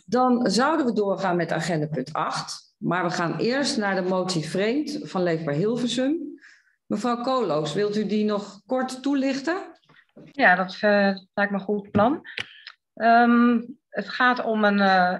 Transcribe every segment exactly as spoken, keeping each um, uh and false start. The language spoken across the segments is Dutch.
Dan zouden we doorgaan met agenda punt acht. Maar we gaan eerst naar de motie Vreemd van Leefbaar Hilversum. Mevrouw Koolhoos, wilt u die nog kort toelichten? Ja, dat uh, lijkt me een goed plan. Um, het gaat om een, uh,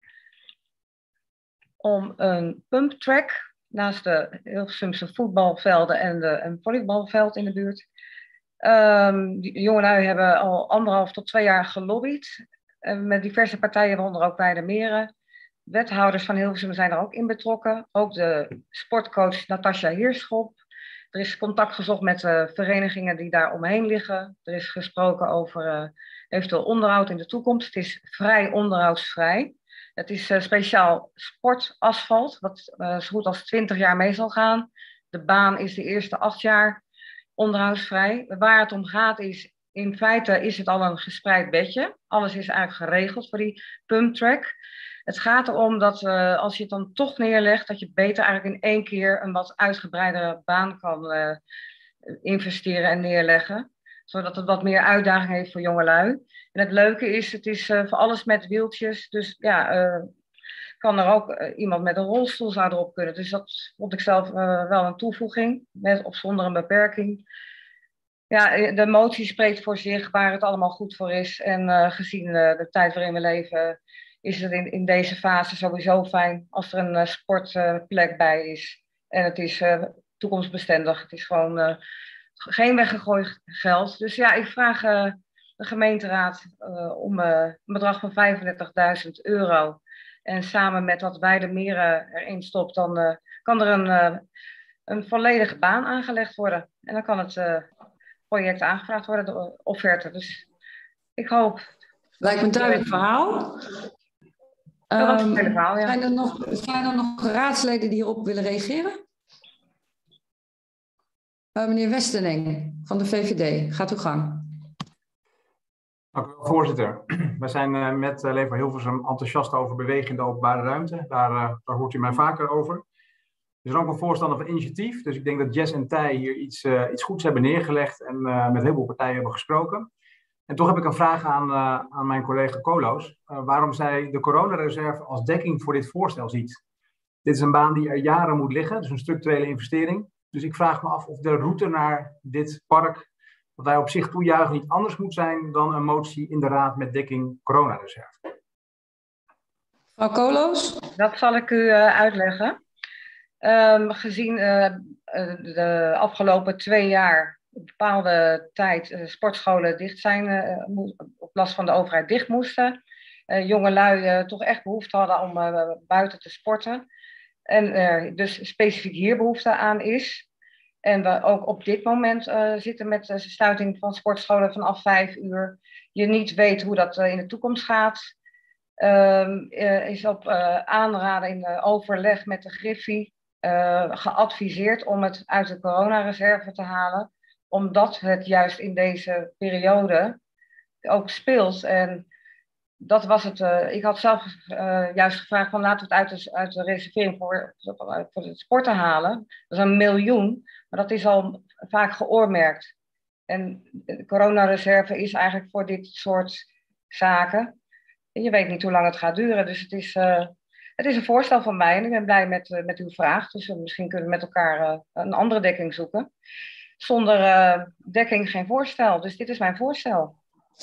om een pumptrack naast de Hilversumse voetbalvelden en de, een volleybalveld in de buurt. Um, die jongelui hebben al anderhalf tot twee jaar gelobbyd. Uh, met diverse partijen, waaronder ook Weijdermeren. Wethouders van Hilversum zijn er ook in betrokken. Ook de sportcoach Natasja Heerschop. Er is contact gezocht met de verenigingen die daar omheen liggen. Er is gesproken over uh, eventueel onderhoud in de toekomst. Het is vrij onderhoudsvrij. Het is uh, speciaal sportasfalt, wat uh, zo goed als twintig jaar mee zal gaan. De baan is de eerste acht jaar onderhoudsvrij. Waar het om gaat is, in feite is het al een gespreid bedje. Alles is eigenlijk geregeld voor die pumptrack. Het gaat erom dat uh, als je het dan toch neerlegt, dat je beter eigenlijk in één keer een wat uitgebreidere baan kan uh, investeren en neerleggen. Zodat het wat meer uitdaging heeft voor jongelui. En het leuke is, het is uh, voor alles met wieltjes. Dus ja, uh, kan er ook uh, iemand met een rolstoel zou erop kunnen. Dus dat vond ik zelf uh, wel een toevoeging, met of zonder een beperking. Ja, de motie spreekt voor zich waar het allemaal goed voor is. En uh, gezien uh, de tijd waarin we leven, is het in, in deze fase sowieso fijn als er een uh, sportplek uh, bij is. En het is uh, toekomstbestendig. Het is gewoon uh, geen weggegooid geld. Dus ja, ik vraag uh, de gemeenteraad uh, om uh, een bedrag van vijfendertigduizend euro. En samen met wat Weijdermeren erin stopt, dan uh, kan er een, uh, een volledige baan aangelegd worden. En dan kan het uh, project aangevraagd worden, de offerte. Dus ik hoop... Lijkt me een duidelijk verhaal. Dat Um, verhaal, ja. zijn, er nog, zijn er nog raadsleden die hierop willen reageren? Uh, meneer Westerling van de V V D, gaat uw gang. Dank u wel, voorzitter. We zijn uh, met uh, Leefbaar Hilversum enthousiast over bewegen in de openbare ruimte. Daar, uh, daar hoort u mij vaker over. We zijn ook een voorstander van initiatief. Dus ik denk dat Jess en Tij hier iets, uh, iets goeds hebben neergelegd en uh, met heel veel partijen hebben gesproken. En toch heb ik een vraag aan, uh, aan mijn collega Koolhoos. Uh, waarom zij de coronareserve als dekking voor dit voorstel ziet. Dit is een baan die er jaren moet liggen, dus een structurele investering. Dus ik vraag me af of de route naar dit park, wat wij op zich toejuichen, niet anders moet zijn dan een motie in de raad met dekking coronareserve. Mevrouw Koolhoos? Dat zal ik u uh, uitleggen. Um, gezien uh, de afgelopen twee jaar op bepaalde tijd uh, sportscholen dicht zijn, uh, op last van de overheid dicht moesten. Uh, jongelui uh, toch echt behoefte hadden om uh, buiten te sporten. En er uh, dus specifiek hier behoefte aan is. En we ook op dit moment uh, zitten met de sluiting van sportscholen vanaf vijf uur. Je niet weet hoe dat uh, in de toekomst gaat. Um, uh, is op uh, aanraden in uh, overleg met de Griffie uh, geadviseerd om het uit de coronareserve te halen. Omdat het juist in deze periode ook speelt. En dat was het. Uh, ik had zelf uh, juist gevraagd van laten we het uit de, uit de reservering voor, voor het sporten halen. Dat is een miljoen, maar dat is al vaak geoormerkt. En de coronareserve is eigenlijk voor dit soort zaken. En je weet niet hoe lang het gaat duren, dus het is, uh, het is een voorstel van mij en ik ben blij met, uh, met uw vraag. Dus uh, misschien kunnen we met elkaar uh, een andere dekking zoeken. Zonder uh, dekking geen voorstel, dus dit is mijn voorstel.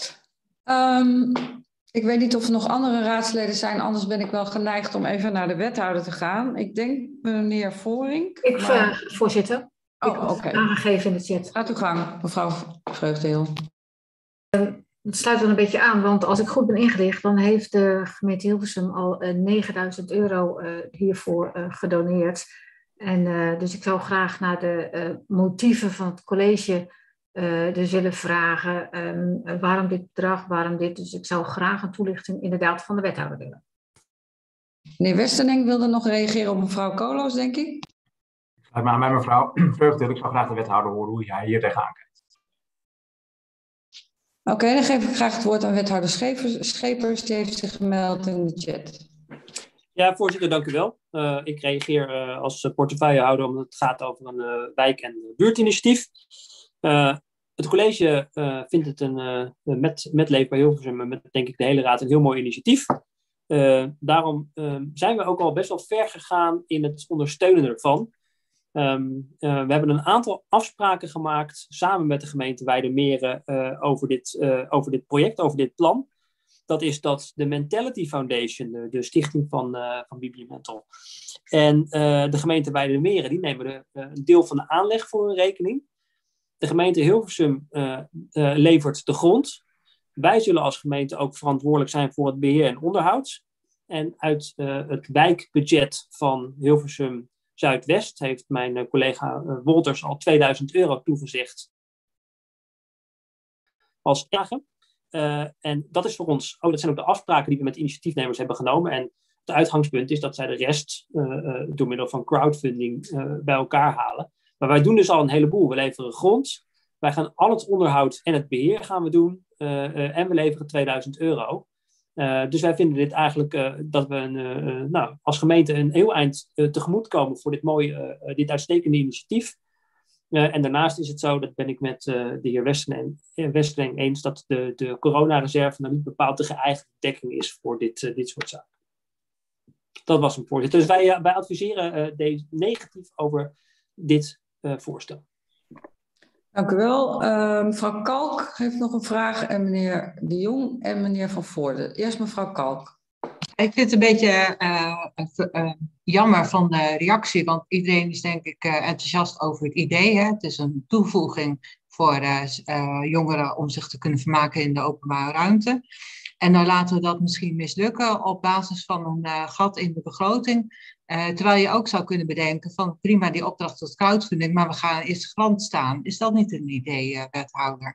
Um, ik weet niet of er nog andere raadsleden zijn, anders ben ik wel geneigd om even naar de wethouder te gaan. Ik denk meneer Voring. Ik, maar... uh, voorzitter. Oh, oké. Okay. Aangegeven in de chat. Gaat uw gang, mevrouw Vreugdeheel. Uh, Het sluit dan een beetje aan, want als ik goed ben ingelicht, dan heeft de gemeente Hilversum al uh, negenduizend euro uh, hiervoor uh, gedoneerd. En uh, dus ik zou graag naar de uh, motieven van het college uh, dus willen vragen um, uh, waarom dit bedrag, waarom dit. Dus ik zou graag een toelichting inderdaad van de wethouder willen. Meneer Westerling wilde nog reageren op mevrouw Koolhoos, denk ik. Sluit me aan bij mevrouw Vreugdeheel. Ik zou graag de wethouder horen hoe hij hier tegenaan kijkt. Oké, okay, dan geef ik graag het woord aan wethouder Schepers. Schepers, die heeft zich gemeld in de chat. Ja, voorzitter, dank u wel. Uh, ik reageer uh, als portefeuillehouder omdat het gaat over een uh, wijk- en buurtinitiatief. Uh, het college uh, vindt het een, uh, met, met Leefbaar Hilversum en met denk ik de hele raad een heel mooi initiatief. Uh, daarom uh, zijn we ook al best wel ver gegaan in het ondersteunen ervan. Um, uh, we hebben een aantal afspraken gemaakt samen met de gemeente Weijdermere uh, over, dit, uh, over dit project, over dit plan. Dat is dat de Mentality Foundation, de, de stichting van, uh, van Bibi Mental, en uh, de gemeente Weijdermere, die nemen de, uh, een deel van de aanleg voor hun rekening. De gemeente Hilversum uh, uh, levert de grond. Wij zullen als gemeente ook verantwoordelijk zijn voor het beheer en onderhoud. En uit uh, het wijkbudget van Hilversum Zuidwest heeft mijn uh, collega uh, Wolters al tweeduizend euro toegezegd als dagen. Uh, en dat is voor ons, oh, dat zijn ook de afspraken die we met initiatiefnemers hebben genomen. En het uitgangspunt is dat zij de rest uh, uh, door middel van crowdfunding uh, bij elkaar halen. Maar wij doen dus al een heleboel. We leveren grond, wij gaan al het onderhoud en het beheer gaan we doen. Uh, uh, en we leveren tweeduizend euro. Uh, dus wij vinden dit eigenlijk uh, dat we een, uh, nou, als gemeente een heel eind uh, tegemoet komen voor dit mooie, uh, dit uitstekende initiatief. Uh, en daarnaast is het zo, dat ben ik met uh, de heer Westerling, Westerling eens, dat de, de coronareserve nou niet bepaald de geëigende dekking is voor dit, uh, dit soort zaken. Dat was hem, voorzitter. Dus wij, uh, wij adviseren uh, deze negatief over dit uh, voorstel. Dank u wel. Uh, mevrouw Kalk heeft nog een vraag en meneer De Jong en meneer Van Voorde. Eerst mevrouw Kalk. Ik vind het een beetje uh, uh, jammer van de reactie, want iedereen is denk ik uh, enthousiast over het idee. Hè? Het is een toevoeging voor uh, uh, jongeren om zich te kunnen vermaken in de openbare ruimte. En dan laten we dat misschien mislukken op basis van een uh, gat in de begroting. Uh, terwijl je ook zou kunnen bedenken van prima die opdracht tot crowdfunding, maar we gaan eerst grant staan. Is dat niet een idee, uh, wethouder?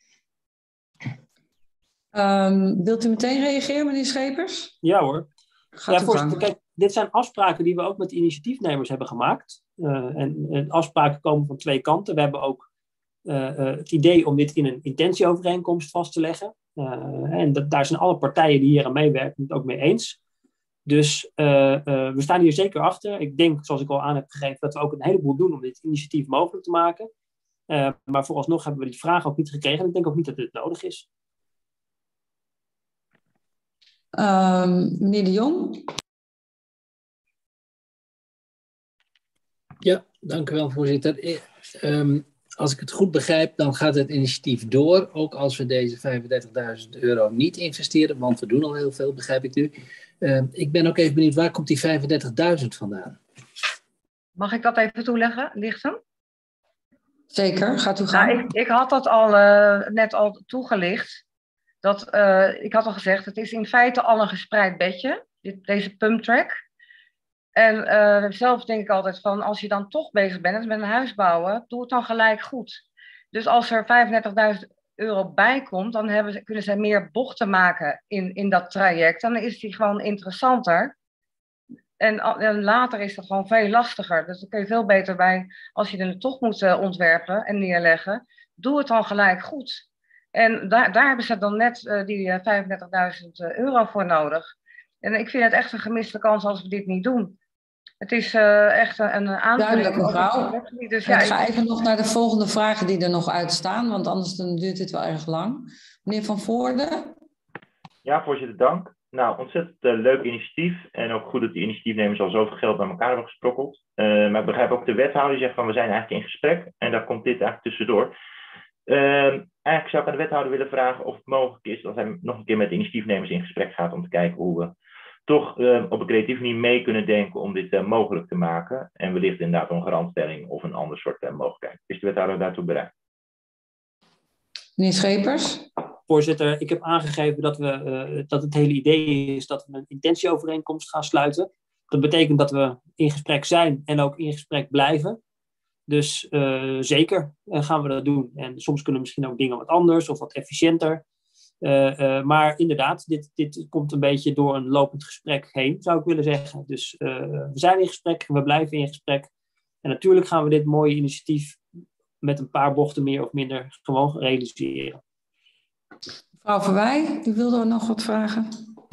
Um, wilt u meteen reageren, meneer Schepers? Ja hoor. Gaat ja, voorzitter, kijk, dit zijn afspraken die we ook met de initiatiefnemers hebben gemaakt. Uh, en, en afspraken komen van twee kanten. We hebben ook uh, uh, het idee om dit in een intentieovereenkomst vast te leggen. Uh, en dat, daar zijn alle partijen die hier aan meewerken het ook mee eens. Dus uh, uh, we staan hier zeker achter. Ik denk, zoals ik al aan heb gegeven, dat we ook een heleboel doen om dit initiatief mogelijk te maken. Uh, maar vooralsnog hebben we die vraag ook niet gekregen. En ik denk ook niet dat dit nodig is. Um, meneer De Jong? Ja, dank u wel, voorzitter. Um, als ik het goed begrijp, dan gaat het initiatief door. Ook als we deze vijfendertigduizend euro niet investeren, want we doen al heel veel, begrijp ik nu. Uh, ik ben ook even benieuwd, waar komt die vijfendertigduizend vandaan? Mag ik dat even toeleggen, lichten? Zeker, gaat u gaan. Nou, ik, ik had dat al uh, net al toegelicht. Dat, uh, ik had al gezegd, het is in feite al een gespreid bedje, dit, deze pumptrack. En uh, zelf denk ik altijd van, als je dan toch bezig bent met een huis bouwen, doe het dan gelijk goed. Dus als er vijfendertigduizend euro bij komt, dan hebben ze, kunnen ze meer bochten maken in, in dat traject. Dan is die gewoon interessanter. En, en later is dat gewoon veel lastiger. Dus dan kun je veel beter bij, als je er toch moet uh, ontwerpen en neerleggen, doe het dan gelijk goed. En daar, daar hebben ze dan net uh, die uh, vijfendertigduizend euro voor nodig. En ik vind het echt een gemiste kans als we dit niet doen. Het is uh, echt een, een aanvulling. Duidelijk, mevrouw. Dus, ja, ik ga ik... even nog naar de volgende vragen die er nog uitstaan, want anders dan duurt dit wel erg lang. Meneer Van Voorde? Ja, voorzitter, dank. Nou, ontzettend uh, leuk initiatief. En ook goed dat de initiatiefnemers al zoveel geld bij elkaar hebben gesprokkeld. Uh, maar ik begrijp ook de wethouder die zegt van we zijn eigenlijk in gesprek. En daar komt dit eigenlijk tussendoor. Uh, eigenlijk zou ik aan de wethouder willen vragen of het mogelijk is dat hij nog een keer met de initiatiefnemers in gesprek gaat om te kijken hoe we toch uh, op een creatieve manier mee kunnen denken om dit uh, mogelijk te maken. En wellicht inderdaad een garantstelling of een ander soort uh, mogelijkheid. Is de wethouder daartoe bereid? Meneer Schepers? Voorzitter, ik heb aangegeven dat, we, uh, dat het hele idee is dat we een intentieovereenkomst gaan sluiten. Dat betekent dat we in gesprek zijn en ook in gesprek blijven. Dus uh, zeker uh, gaan we dat doen. En soms kunnen misschien ook dingen wat anders of wat efficiënter. Uh, uh, maar inderdaad, dit, dit komt een beetje door een lopend gesprek heen, zou ik willen zeggen. Dus uh, we zijn in gesprek, we blijven in gesprek. En natuurlijk gaan we dit mooie initiatief met een paar bochten meer of minder gewoon realiseren. Mevrouw Verwij, u wilde nog wat vragen?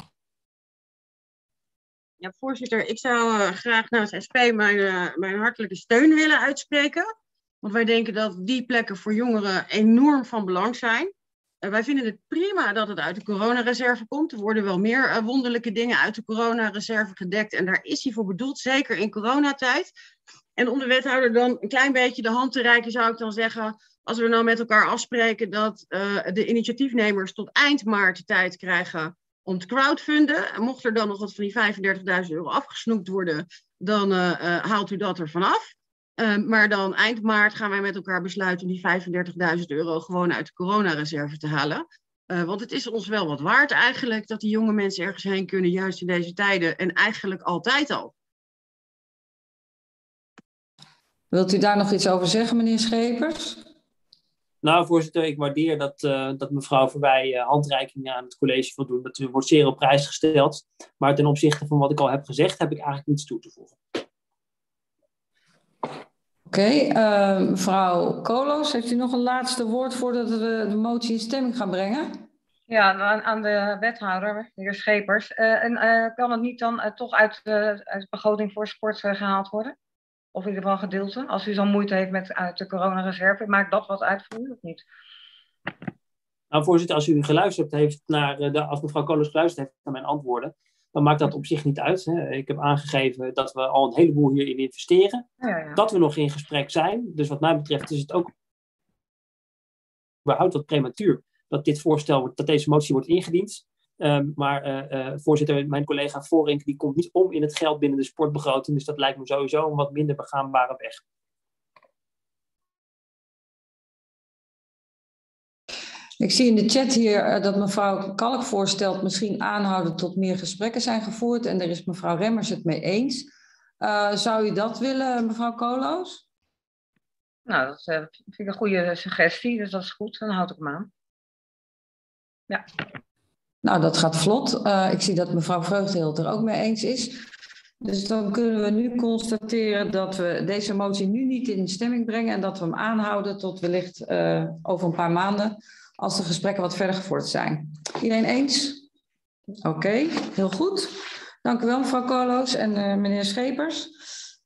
Ja, voorzitter, ik zou uh, graag namens S P mijn, uh, mijn hartelijke steun willen uitspreken. Want wij denken dat die plekken voor jongeren enorm van belang zijn. Uh, wij vinden het prima dat het uit de coronareserve komt. Er worden wel meer uh, wonderlijke dingen uit de coronareserve gedekt. En daar is hij voor bedoeld, zeker in coronatijd. En om de wethouder dan een klein beetje de hand te reiken, zou ik dan zeggen, als we nou met elkaar afspreken dat uh, de initiatiefnemers tot eind maart tijd krijgen om te crowdfunden. En mocht er dan nog wat van die vijfendertigduizend euro afgesnoept worden, dan uh, uh, haalt u dat er vanaf. Uh, maar dan eind maart gaan wij met elkaar besluiten om die vijfendertigduizend euro gewoon uit de coronareserve te halen. Uh, want het is ons wel wat waard eigenlijk dat die jonge mensen ergens heen kunnen, juist in deze tijden en eigenlijk altijd al. Wilt u daar nog iets over zeggen, meneer Schepers? Nou, voorzitter, ik waardeer dat, uh, dat mevrouw Verwij uh, handreikingen aan het college wil doen. Dat wordt zeer op prijs gesteld. Maar ten opzichte van wat ik al heb gezegd, heb ik eigenlijk niets toe te voegen. Oké, okay, uh, mevrouw Kolos, heeft u nog een laatste woord voordat we de motie in stemming gaan brengen? Ja, aan, aan de wethouder, de heer Schepers. Uh, en uh, kan het niet dan uh, toch uit, uh, uit de begroting voor sport uh, gehaald worden? Of in ieder geval gedeelte? Als u zo'n moeite heeft met uit de coronareserve, maakt dat wat uit voor u of niet? Nou, voorzitter, als u geluisterd heeft naar de, als mevrouw Kolos geluisterd heeft naar mijn antwoorden, dan maakt dat op zich niet uit. Hè. Ik heb aangegeven dat we al een heleboel hierin investeren. Ja, ja. Dat we nog in gesprek zijn. Dus wat mij betreft is het ook überhaupt wat prematuur dat dit voorstel, dat deze motie wordt ingediend. Um, maar uh, uh, voorzitter, mijn collega Voorink, die komt niet om in het geld binnen de sportbegroting. Dus dat lijkt me sowieso een wat minder begaanbare weg. Ik zie in de chat hier uh, dat mevrouw Kalk voorstelt misschien aanhouden tot meer gesprekken zijn gevoerd. En daar is mevrouw Remmers het mee eens. Uh, zou u dat willen, mevrouw Kolos? Nou, dat uh, vind ik een goede suggestie. Dus dat is goed. Dan houd ik hem aan. Ja. Nou, dat gaat vlot. Uh, ik zie dat mevrouw Vreugdeheel het er ook mee eens is. Dus dan kunnen we nu constateren dat we deze motie nu niet in stemming brengen en dat we hem aanhouden tot wellicht uh, over een paar maanden, als de gesprekken wat verder gevorderd zijn. Iedereen eens? Oké, okay, heel goed. Dank u wel, mevrouw Kolos en uh, meneer Schepers.